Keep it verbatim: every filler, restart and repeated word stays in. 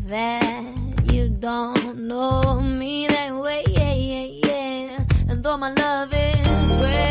that you don't know me that way, yeah, yeah, yeah. And though my love is great,